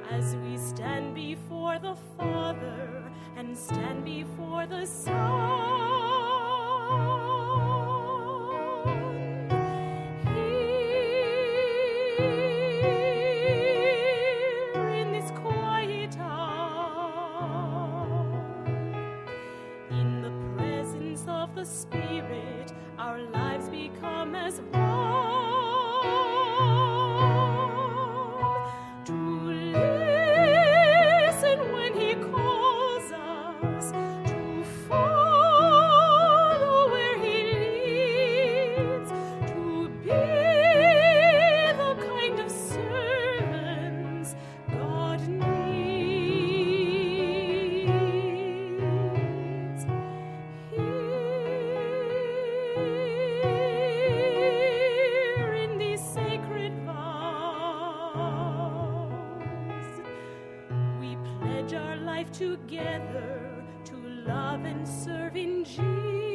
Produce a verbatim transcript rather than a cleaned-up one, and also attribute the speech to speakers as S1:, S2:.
S1: as we stand before the Father and stand before the Son. Here in this quiet hour, in the presence of the Spirit, our lives become as one. To listen when He calls us, to follow where He leads, to be the kind of servants God needs. Here in these sacred vows, we pledge our life together to love and serve in Jesus.